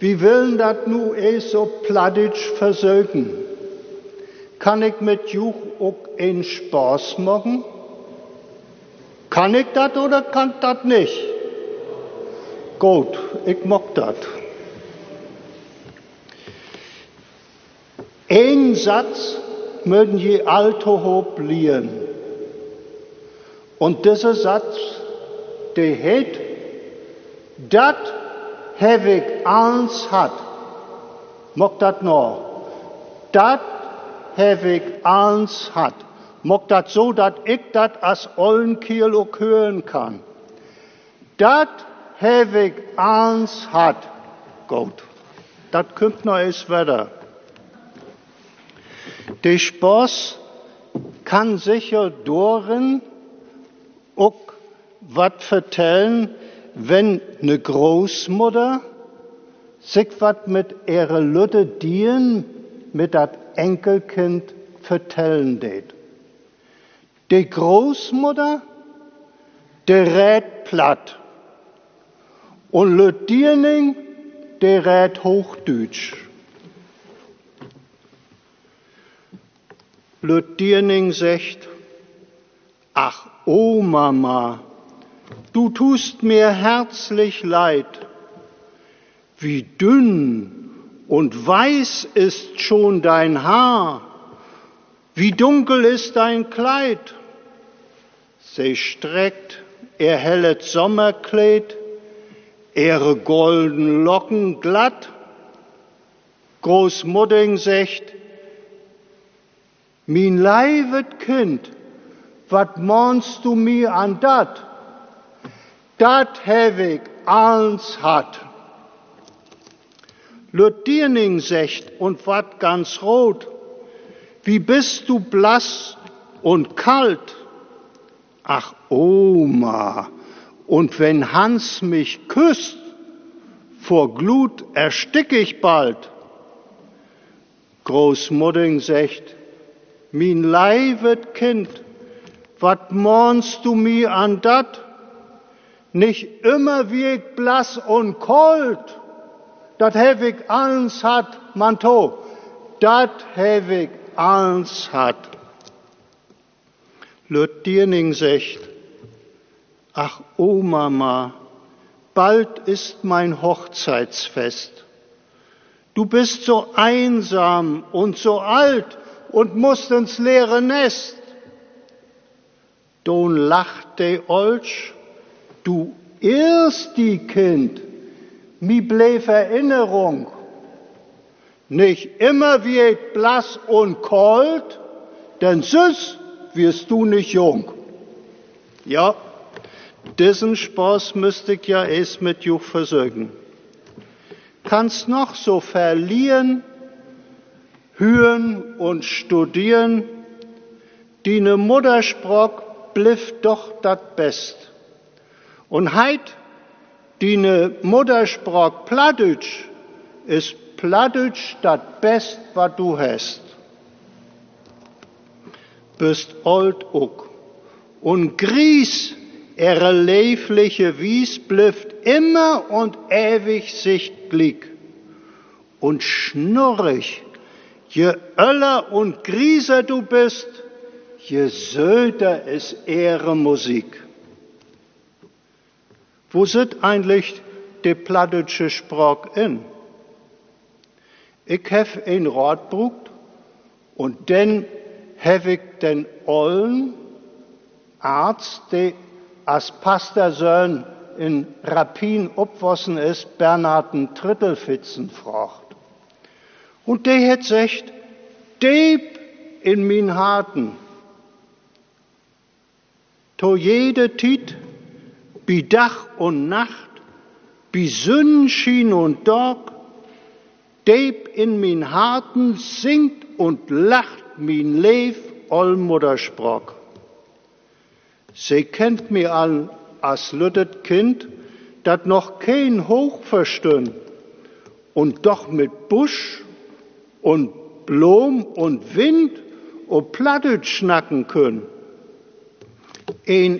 wie willen dat nu so plattitsch versögen? Kann ich mit Juch auch einen Spaß machen? Kann ich dat oder kann dat nicht? Gut, ich mag dat. Ein Satz mögen je alto hob lieren. Und dieser Satz, der heißt, dat heb ich eins hat. Mag dat noch? Dat heb ich eins hat. Mag dat so, dat ich dat as Ollenkiel auch hören kann. Dat heb ich eins hat. Gut. Dat kommt noch eens weiter. Der Spaß kann sicher doren auch wat vertellen, wenn ne Großmutter sich wat mit ihre Lütte dien mit dat Enkelkind vertellen det. Die Großmutter, der rät platt. Und Lüttierning, der rät Hochdeutsch. Lüttierning sagt, ach, oh Mama, du tust mir herzlich leid. Wie dünn und weiß ist schon dein Haar, wie dunkel ist dein Kleid. Sie streckt ihr helles Sommerkleid, ihre golden Locken glatt. Großmutter sagt, mein leiwet Kind, wat mahnst du mir an dat? Dat heb ich eins hat. Lüttierning sagt, und wat ganz rot, wie bist du blass und kalt? Ach, Oma, und wenn Hans mich küsst, vor Glut erstick ich bald. Großmutter sagt, mein leiwet Kind, wat mahnst du mir an dat? Nicht immer wie ich blass und kalt, dat heb ich eins hat, Manto, dat heb ich eins hat. Lüttierning sagt, ach, oh Mama, bald ist mein Hochzeitsfest. Du bist so einsam und so alt und musst ins leere Nest. Don lacht de Olsch, du irrst die Kind, mi bläf Erinnerung. Nicht immer wie ich blass und kalt, denn süß wirst du nicht jung. Ja, diesen Spaß müsste ich ja erst mit Juch versögen. Kannst noch so verlieren, hören und studieren, die ne Muttersproch bliff doch dat best. Und heit, die ne Muttersproch Plattdeutsch, ist Plattdeutsch dat best, wat du hast. Bist old uck und Gries, ihre leifliche Wies blifft immer und ewig sich glick. Und schnurrig, je öller und grieser du bist, je söder ist ihre Musik. Wo sit eigentlich die plattdeutsche Sprach in? Ich hef ein Rat brugt und dann hef ich den ollen Arzt, der als Pastorsohn in Rappin opwossen ist, Bernharden Trittelfitzen fragt. Und der hat gesagt, deep in min Harten, to jede Tit, bi Dach und Nacht, bi Sonnenschein und Tag, deep in min Harten singt und lacht min Leif all Muttersprach. Sie kennt mir all als lüttet Kind, dat noch kein Hoch verstön und doch mit Busch und Blom und Wind und Plattdeutsch schnacken können. Ein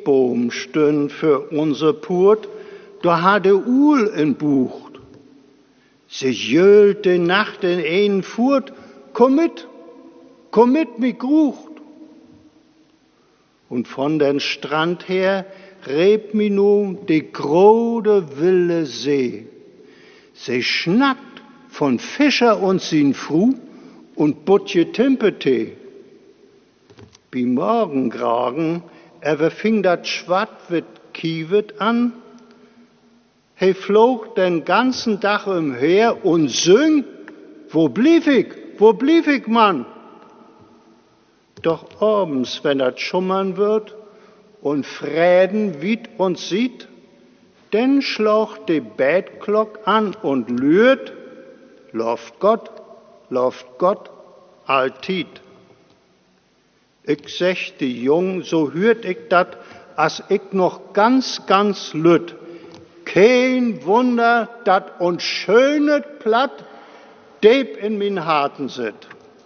Eckbaum stön für unser Purt, da hat der Uhl in Bucht. Sie jölt die Nacht in einen Furt, komm mit, mi Grucht. Und von den Strand her reb mi nu die grode wilde See. Sie schnackt von Fischer und sin Fru und butje Timpetee. Bi Morgengragen, fing dat Schwatt kiewet an. He flog den ganzen Tag umher und süng, wo blieb ich, Mann? Doch abends, wenn dat schummern wird und Fräden wied und sieht, denn schlaucht die Bettklock an und lüht, lauft Gott, alltied. Ich sech die Jung, so hört ich dat, as ich noch ganz lütt. Kein Wunder, dat und schönet Platt deep in min Harten sit.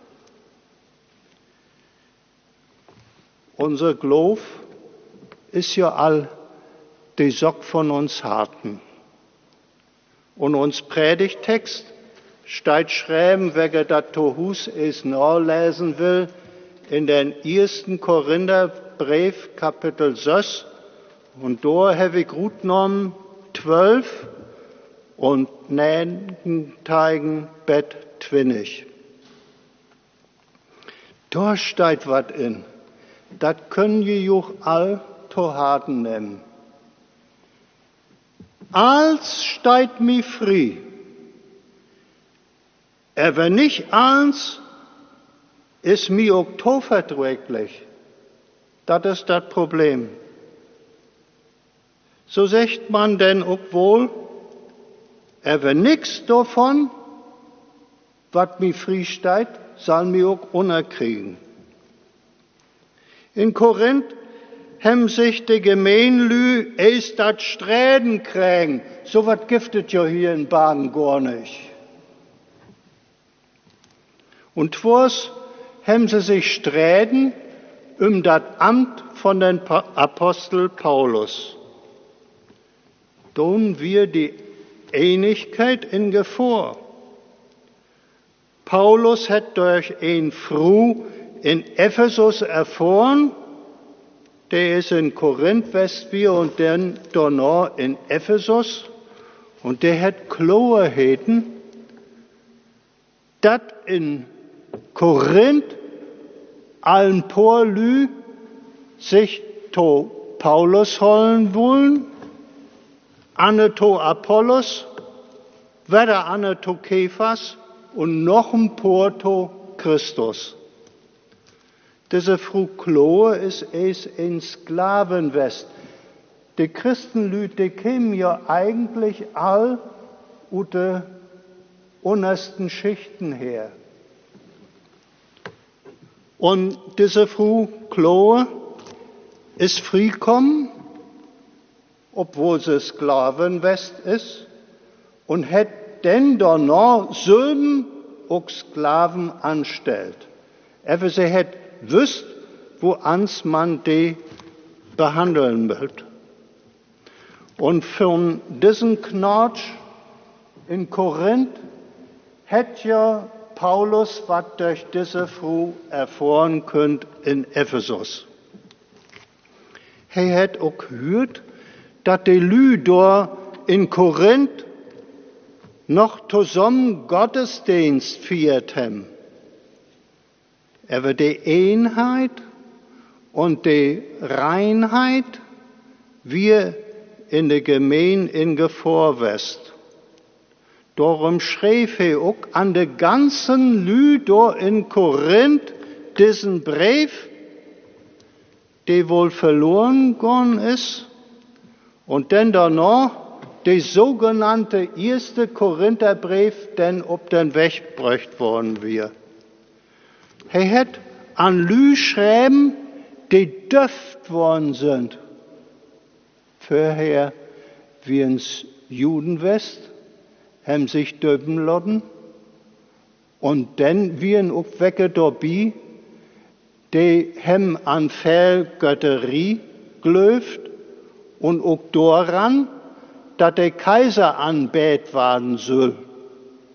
Unser Glof ist ja all die Sock von uns Harten. Und uns Predigtext steht schreiben, wer dat Tohus es nachlesen will, in den 1. Korintherbrief, Kapitel 6, und da habe ich gut genommen 12 und 9 Teigen Bett 20. Da steht wat in. Das können je juch all to Harten nehmen. Als steht mi frei. Aber nicht als ist mi auch to verträglich. Das ist das Problem. So sagt man denn auch wohl, aber nix davon, wat mi frei steht, soll mi auch unerkriegen. In Korinth hem sich die Gemeinlü erst dat Sträden kriegen. So wat giftet ja hier in Baden gar nicht. Und was hem sie sich sträden dat Amt von den Apostel Paulus. Tun wir die Einigkeit in Gefahr. Paulus hat durch ein Fru in Ephesus erfahren, der ist in Korinth Westbier und dann danach in Ephesus, und der hat Klarheiten, dass in Korinth allen Porlü sich to Paulus holen wollen, Anne to Apollos, weder Anne to Kephas und noch ein Por to Christus. Diese Folklore ist es in Sklavenwest. Die Christenlüte, die kämen ja eigentlich all aus den untersten Schichten her. Und diese Folklore ist friekommen, obwohl sie Sklavenwest ist, und hat denn danach Söhnen und Sklaven anstellt. Aber sie hat wüsst, wo ans man die behandeln wird. Und von diesen Knatsch in Korinth hat ja Paulus was durch diese Frau erfahren könnt in Ephesus. Er hat auch gehört, dass die Lü da in Korinth noch zusammen Gottesdienst feiert haben. Aber die Einheit und die Reinheit wir in der Gemeinde in Gefahr west. Darum schrieb er auch an die ganzen Lü da in Korinth diesen Brief, der wohl verloren gegangen ist, und dann danach der sogenannte 1. Korintherbrief, denn ob den Weg gebracht worden wir. Er hat an Lü schreiben, die döft worden sind. Vorher wie ins Judenwest, haben sich döben lassen, und dann wie ein Upwecke dabei, die haben an Fehlgötterie glöft und auch daran, dass der Kaiser anbet werden soll.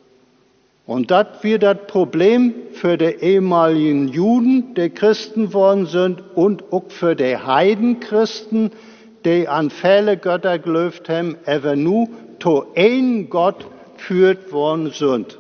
Und das wird das Problem für die ehemaligen Juden, die Christen worden sind, und auch für die Heidenchristen, die an viele Götter geglaubt haben, aber nur zu einem Gott führt worden sind.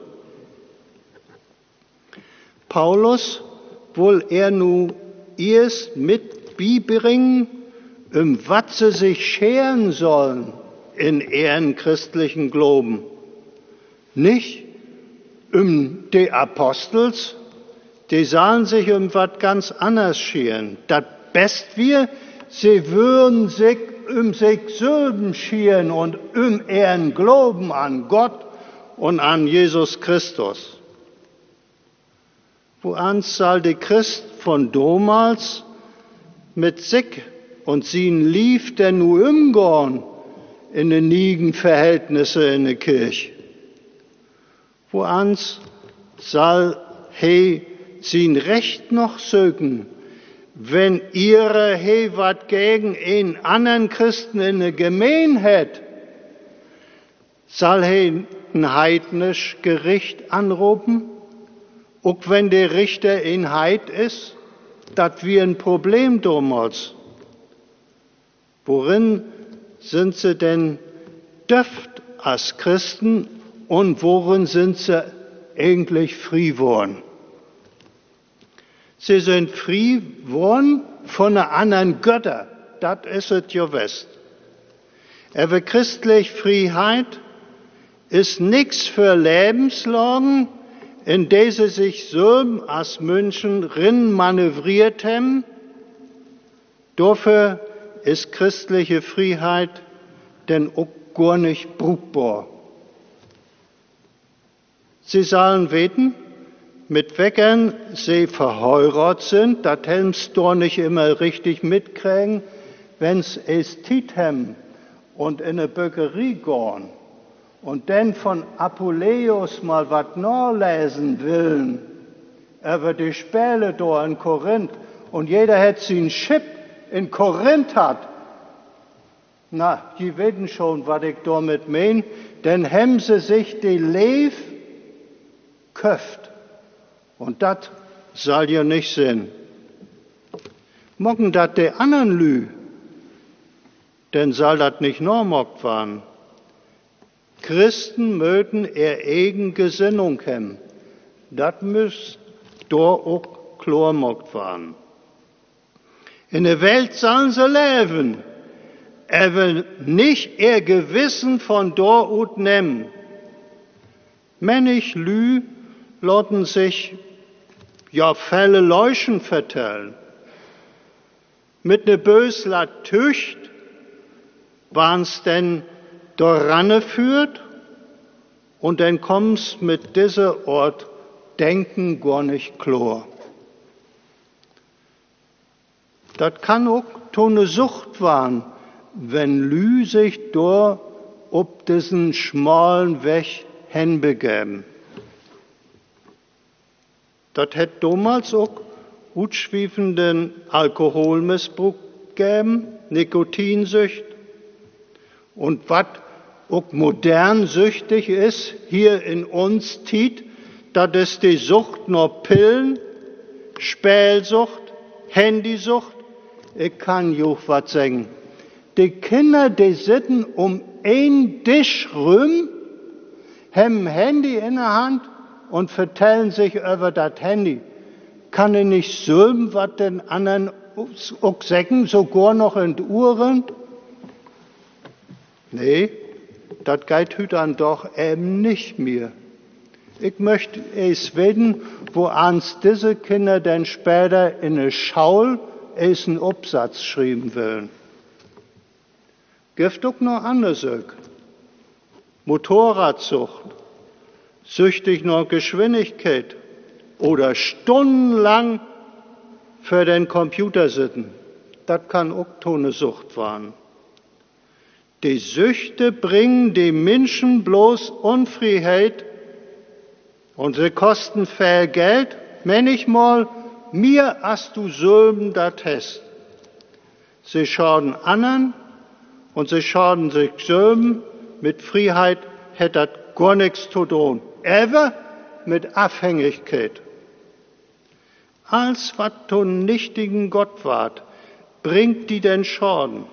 Paulus will er nun erst mit beibringen, was sie sich scheren sollen in ihren christlichen Glauben. Nicht die Apostels, die sollen sich was ganz anderes scheren. Das Best wir, sie würden sich sich selber scheren und ihren Glauben an Gott und an Jesus Christus. Woran soll der Christ von damals mit sich und sin lief denn nur umgehen in den nigen Verhältnisse in der Kirche? Woran soll he sin Recht noch sögen, wenn ihre he wat gegen einen anderen Christen in der Gemeinheit, soll he ein heidnisch Gericht anrufen? Auch wenn der Richter ein Heid ist, das wir ein Problem damals. Worin sind sie denn dürft als Christen und worin sind sie eigentlich frei geworden? Sie sind frei geworden von einer anderen Götter. Das ist es ja West. Aber christliche Freiheit ist nichts für Lebenslagen, in der sie sich so als Menschen rin manövriert haben. Dafür ist christliche Freiheit denn auch gar nicht brauchbar. Sie sollen weten, mit wecken sie verheiratet sind, das helmst doch nicht immer richtig mitkriegen, wenn's es Tit haben und in eine Bäckerie gehen und dann von Apuleius mal was nachlesen willen, über die Späle da in Korinth, und jeder hat sein Schiff in Korinth hat. Na, die wissen schon, was ich damit mein, denn haben sie sich die Leib köft. Und das soll ja nicht sein. Mocken dat de anderen Lü, denn soll dat nicht normockt waren. Christen mögen ihr eigen Gesinnung haben. Das müsst doch auch klarmockt waren. In der Welt sollen sie leben, aber nicht ihr Gewissen von dort nehmen. Männig Lü lotten sich ja Fälle Leuschen vertellen. Mit ne bösler Tücht waren's denn doranne führt und dann kommt's mit dieser Ort Denken gar nicht klar. Das kann auch tone Sucht waren, wenn Lü sich dort ob diesen schmalen Weg hinbegeben. Das hätte damals auch utschwiefenden Alkoholmissbrauch gegeben, Nikotinsucht. Und was auch modern süchtig ist, hier in uns Tiet, das ist die Sucht nach Pillen, Spielsucht, Handysucht. Ich kann juch was sagen. Die Kinder, die sitzen um einen Tisch rum, haben ein Handy in der Hand und vertellen sich über das Handy. Kann ich nicht söben, was den anderen auch sagen, sogar noch in die Uhren? Nee, das geht heute dann doch eben nicht mehr. Ich möchte es wissen, wo ans diese Kinder dann später in eine Schaul einen Absatz schreiben wollen. Gibt auch noch andere Sachen. Motorradsucht, süchtig nach Geschwindigkeit oder stundenlang für den Computer sitzen. Das kann auch eine Sucht sein. Die Süchte bringen die Menschen bloß Unfreiheit und sie kosten viel Geld, manchmal mehr als du selben das hast. Sie schaden anderen und sie schaden sich selber. Mit Freiheit hat das gar nichts zu tun. Aber mit Abhängigkeit. Als was du nichtigen Gott wart, bringt die den Schaden.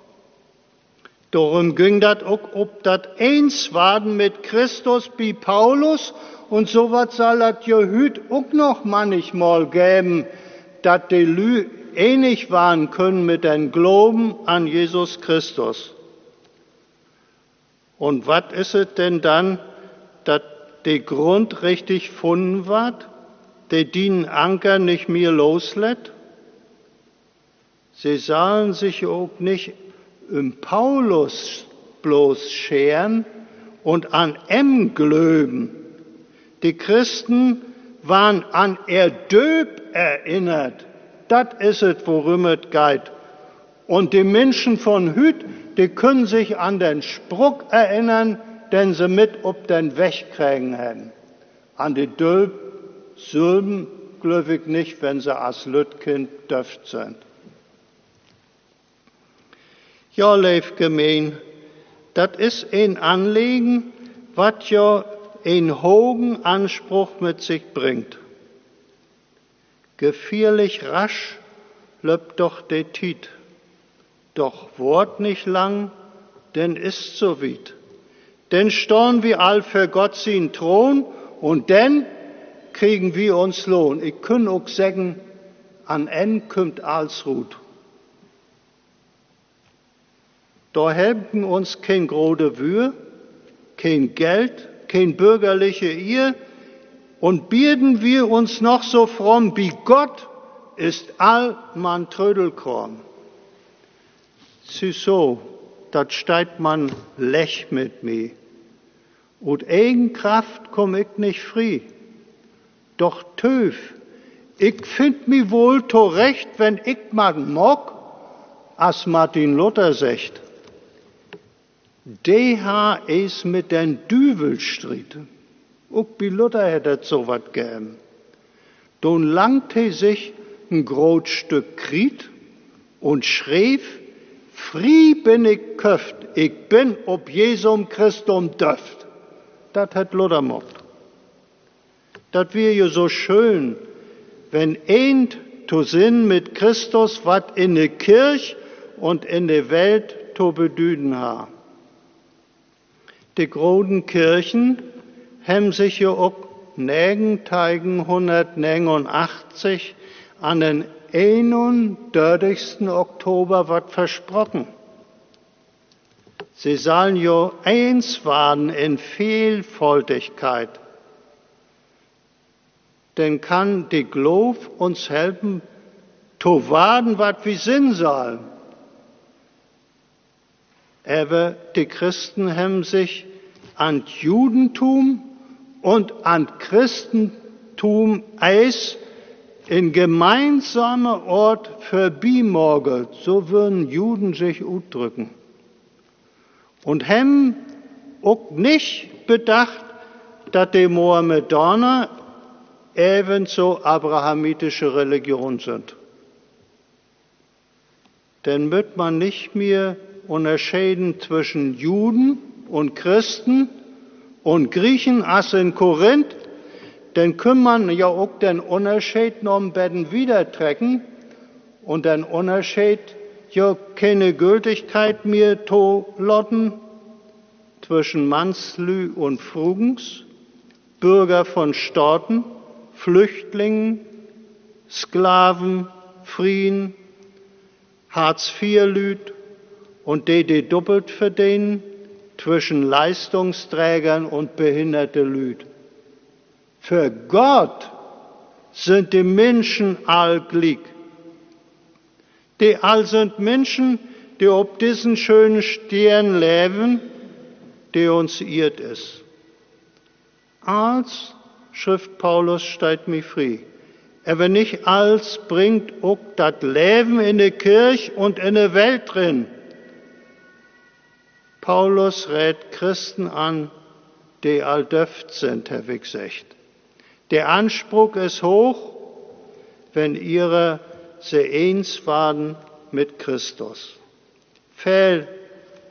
Darum ging das auch, ob das eins waren mit Christus wie Paulus, und so was soll das ja hüt auch noch manchmal geben, dass die Lü ähnlich waren können mit dem Glauben an Jesus Christus. Und was ist es denn dann, dass die Grund richtig gefunden wird, die den Anker nicht mehr loslässt? Sie sollen sich auch nicht Paulus bloß scheren und an glöben. Die Christen waren an Döp erinnert. Das ist es, worum es geht. Und die Menschen von Hüt, die können sich an den Spruch erinnern, den sie mit auf den Weg kriegen haben. An die Döp, Sülben, glaube ich nicht, wenn sie als Lütkind döft sind. Ja, lieb gemein, das ist ein Anliegen, was ja einen hohen Anspruch mit sich bringt. Gefährlich rasch löbt doch die Tiet, doch wort nicht lang, denn ist so weit. Denn storn wir all für Gott sin Thron und denn kriegen wir uns Lohn. Ich kann auch sagen, an en kümmt als Ruht. Da helfen uns kein grode Wür, kein Geld, kein bürgerliche Ehe, und bieten wir uns noch so fromm wie Gott, ist all man Trödelkorn. So, dat steigt man lech mit mir. Und Eigenkraft komm ich nicht frei. Doch töf, ich find mi wohl zurecht, wenn ich mag, as Martin Luther sagt. Der is mit den Düvel stritten. Auch wie Luther hätte so wat gegeben. Don langt he sich ein groß Stück Kriet und schrieb, frie bin ich köft, ich bin ob Jesum Christum döft. Dat hat Luther mocht. Dat wär ja so schön, wenn eint zu sinn mit Christus wat in der Kirch und in der Welt zu bedüden ha. Die großen Kirchen haben sich ja auch 1989 an den 31. Oktober wat versprochen. Sie sollen ja eins werden in Vielfältigkeit. Denn kann die Glaub uns helfen, zu werden, wat wir sind sollen. Aber die Christen haben sich an Judentum und an Christentum eis in gemeinsamer Ort verbimorgelt. So würden Juden sich ausdrücken. Und haben auch nicht bedacht, dass die Mohammedaner ebenso abrahamitische Religion sind. Denn wird man nicht mehr unterscheiden zwischen Juden und Christen und Griechen als in Korinth, dann kann man ja auch den Unterschied noch ein bisschen wieder trecken und den Unterschied ja keine Gültigkeit mehr zu lotten zwischen Mannslü und Frugens, Bürger von Staaten, Flüchtlingen, Sklaven, Frien, Hartz-IV-Lüd und die doppelt verdienen, zwischen Leistungsträgern und behinderte Lüd. Für Gott sind die Menschen all gleich. Die all sind Menschen, die ob diesen schönen Stern leben, die uns irrt ist. Als, schrift Paulus, steigt mich frei. Aber nicht als bringt auch das Leben in die Kirche und in der Welt drin. Paulus rät Christen an, die all döft sind, Herr Wick sagt. Der Anspruch ist hoch, wenn ihre se eins waren mit Christus.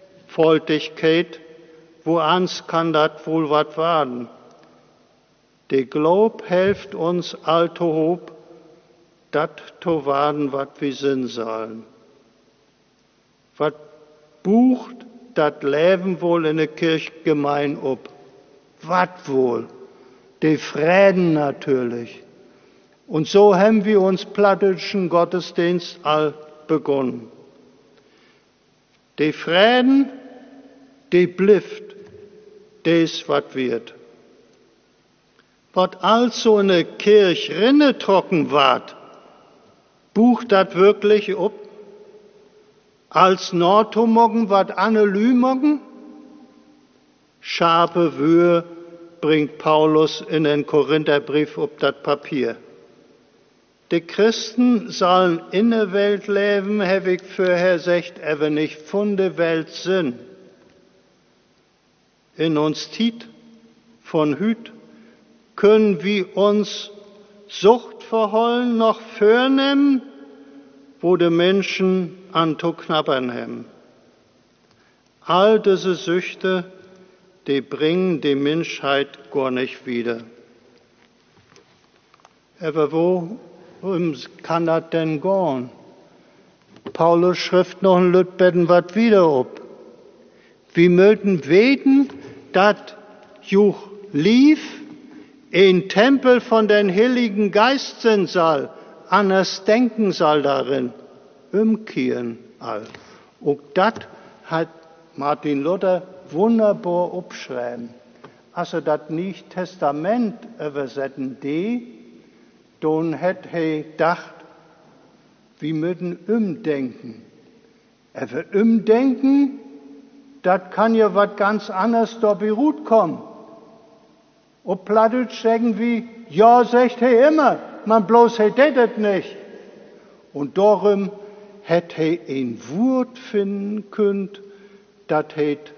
Vielfältigkeit, woans kann dat wohl wat werden? De Glaub helft uns alte Hob, dat to waden, wat wir sind sollen. Wat bucht dat Leben wohl in der Kirchgemein ob? Wat wohl? De Frieden natürlich. Und so haben wir uns plattischen Gottesdienst all begonnen. De Frieden, de blifft, des wat wird. Wat also in der Kirche rinne trocken ward, bucht dat wirklich ob? Als Nordtomoggen wat Analymoggen? Scharfe Wühe bringt Paulus in den Korintherbrief ob dat Papier. Die Christen sollen in der Welt leben, hab ich vorher gesagt, aber nicht von der Welt sind. In uns Tiet von Hüt können wir uns Suchtverhollen noch vornehmen, wo die Menschen an zu knabbern haben. All diese Süchte, die bringen die Menschheit gar nicht wieder. Aber wo kann das denn gehen? Paulus schrift noch ein Lütbetten wat wieder ob. Wir möchten weten, dass juch lief ein Tempel von den Heiligen Geist sein soll, anders denken soll darin, umkehren all. Und das hat Martin Luther wunderbar abschreiben. Also das nicht Testament übersetzen dann hätte er gedacht, wir müssen umdenken. Aber umdenken, das kann ja was ganz anderes da beruht kommen. Ob Plattdeutsch sagen wie, ja, sagt er immer, man bloß er das nicht. Und darum hätte er ein Wort finden können, das heißt,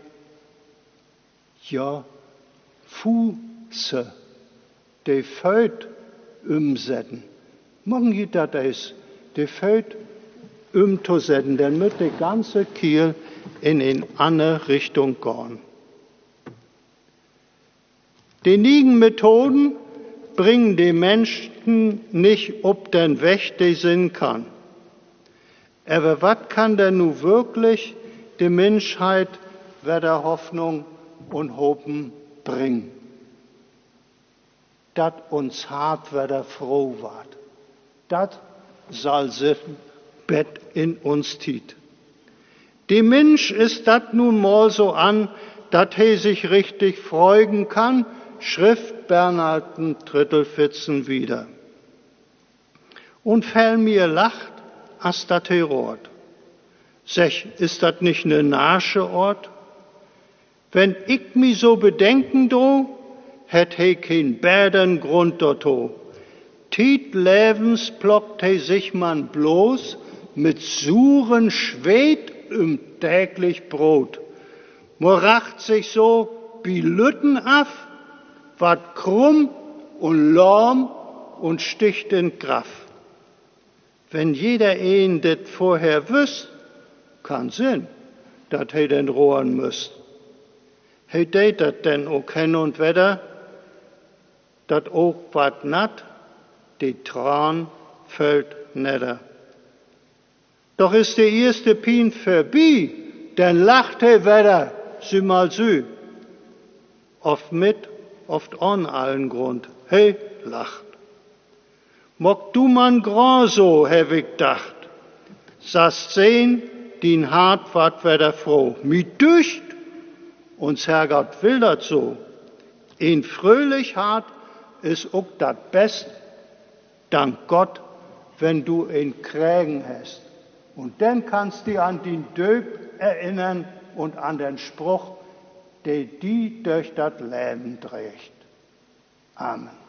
ja, Fuße, die Föt umsetzen. Morgen geht das, die Föt umzusetzen, dann wird die ganze Kiel in eine andere Richtung gehen. Die nigen Methoden bringen die Menschen nicht ob den Weg, die sind kann. Aber was kann denn nun wirklich die Menschheit wieder Hoffnung und Hoffen bringen? Dat uns hart wieder froh ward. Dat soll sich Bett in uns tiet. Die Mensch ist dat nun mal so an, dat he sich richtig freuen kann, Schrift Bernhalten Drittelfitzen wieder. Und fell mir lacht, as dat he rot. Sech, ist dat nicht ne Narsche Ort? Wenn ich mi so bedenken do, hätt he kein bäden Grund dorto. Tiet Lebens plockt he sich man bloß mit suren Schwed täglich Brot. Moracht sich so wie Lütten af, wat krumm und lahm und sticht in Graff. Wenn jeder ein det vorher wüsst, kann Sinn, dat he den rohren müsst. He deit dat denn auch hin und wieder, dat auch wat nat, die Tran fällt nieder. Doch ist der erste Pin vorbei, dann lacht he wieder, sü mal sü. Oft mit, oft an allen Grund, he lacht. Mock du man grand so, hab ich dacht, sast sehn, din hart wart wieder froh. Mi dücht, uns Herrgott will dat so. In fröhlich hart ist auch dat best, dank Gott, wenn du in Krägen hast. Und dann kannst du an den Döp erinnern und an den Spruch, der die durch das Leben trägt. Amen.